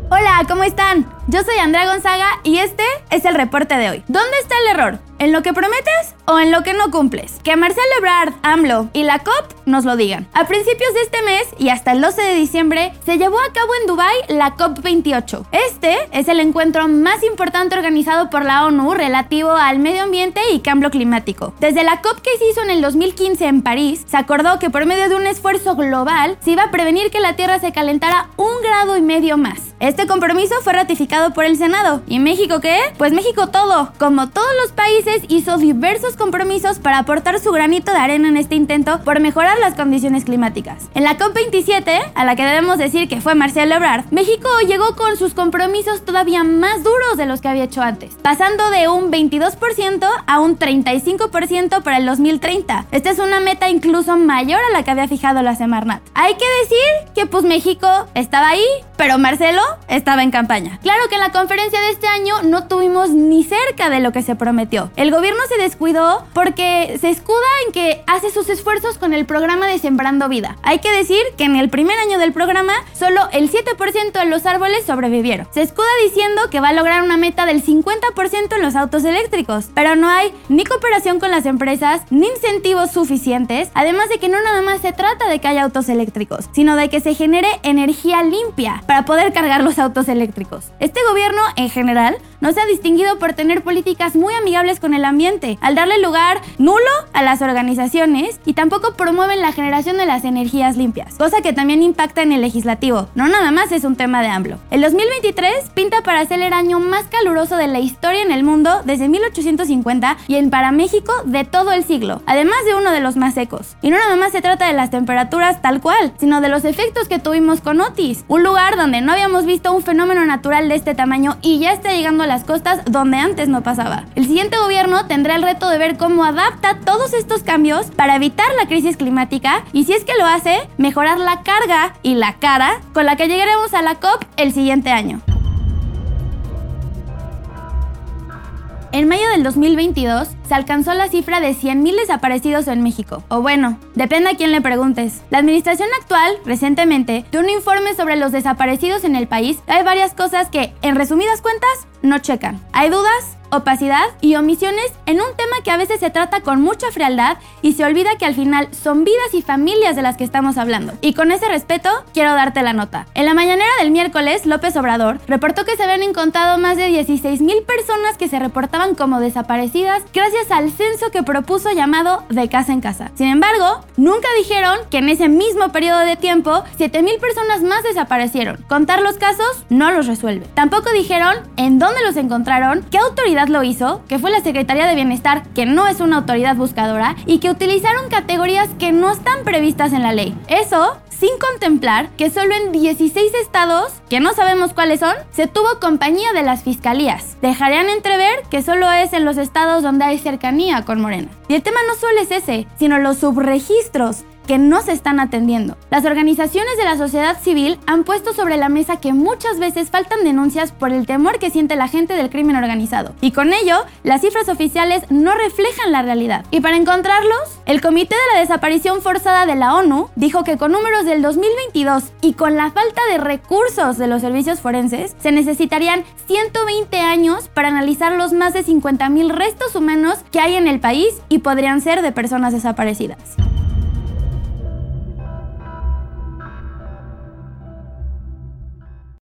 Hola, ¿cómo están? Yo soy Andrea Gonzaga y este es el reporte de hoy. ¿Dónde está el error? ¿En lo que prometes o en lo que no cumples? Que Marcelo Ebrard, AMLO y la COP nos lo digan. A principios de este mes y hasta el 12 de diciembre se llevó a cabo en Dubái la COP28. Este es el encuentro más importante organizado por la ONU relativo al medio ambiente y cambio climático. Desde la COP que se hizo en el 2015 en París, se acordó que por medio de un esfuerzo global se iba a prevenir que la Tierra se calentara 1,5 grados más. Este compromiso fue ratificado por el Senado. ¿Y México qué? Pues México todo. Como todos los países, hizo diversos compromisos para aportar su granito de arena en este intento por mejorar las condiciones climáticas. En la COP27, a la que debemos decir que fue Marcelo Ebrard, México llegó con sus compromisos todavía más duros de los que había hecho antes, pasando de un 22% a un 35% para el 2030. Esta es una meta incluso mayor a la que había fijado la Semarnat. Hay que decir que pues México estaba ahí, pero Marcelo estaba en campaña. Claro que en la conferencia de este año no tuvimos ni cerca de lo que se prometió. El gobierno se descuidó porque se escuda en que hace sus esfuerzos con el programa de Sembrando Vida. Hay que decir que en el primer año del programa solo el 7% de los árboles sobrevivieron. Se escuda diciendo que va a lograr una meta del 50% en los autos eléctricos, pero no hay ni cooperación con las empresas ni incentivos suficientes, además de que no nada más se trata de que haya autos eléctricos, sino de que se genere energía limpia para poder cargar los autos eléctricos. Este gobierno, en general, no se ha distinguido por tener políticas muy amigables con el ambiente, al darle lugar nulo a las organizaciones, y tampoco promueven la generación de las energías limpias, cosa que también impacta en el legislativo. No nada más es un tema de AMLO. El 2023 pinta para ser el año más caluroso de la historia en el mundo desde 1850 y para México de todo el siglo, además de uno de los más secos. Y no nada más se trata de las temperaturas tal cual, sino de los efectos que tuvimos con Otis, un lugar donde no habíamos visto un fenómeno natural de este tamaño y ya está llegando a las costas donde antes no pasaba. El siguiente gobierno tendrá el reto de ver cómo adapta todos estos cambios para evitar la crisis climática y, si es que lo hace, mejorar la carga y la cara con la que llegaremos a la COP el siguiente año. En mayo del 2022 se alcanzó la cifra de 100,000 desaparecidos en México. O bueno, depende a quién le preguntes. La administración actual, recientemente, dio un informe sobre los desaparecidos en el país. Hay varias cosas que, en resumidas cuentas, no checan. Hay dudas, opacidad y omisiones en un tema que a veces se trata con mucha frialdad y se olvida que al final son vidas y familias de las que estamos hablando. Y con ese respeto, quiero darte la nota. En la mañanera del miércoles, López Obrador reportó que se habían encontrado más de 16,000 personas que se reportaban como desaparecidas gracias al censo que propuso llamado De Casa en Casa. Sin embargo, nunca dijeron que en ese mismo periodo de tiempo 7,000 personas más desaparecieron. Contar los casos no los resuelve. Tampoco dijeron en dónde los encontraron, qué autoridad lo hizo, que fue la Secretaría de Bienestar, que no es una autoridad buscadora, y que utilizaron categorías que no están previstas en la ley. Eso sin contemplar que solo en 16 estados, que no sabemos cuáles son, se tuvo compañía de las fiscalías. Dejarían entrever que solo es en los estados donde hay cercanía con Morena. Y el tema no solo es ese, sino los subregistros que no se están atendiendo. Las organizaciones de la sociedad civil han puesto sobre la mesa que muchas veces faltan denuncias por el temor que siente la gente del crimen organizado. Y con ello, las cifras oficiales no reflejan la realidad. Y para encontrarlos, el Comité de la Desaparición Forzada de la ONU dijo que con números del 2022 y con la falta de recursos de los servicios forenses, se necesitarían 120 años para analizar los más de 50,000 restos humanos que hay en el país y podrían ser de personas desaparecidas.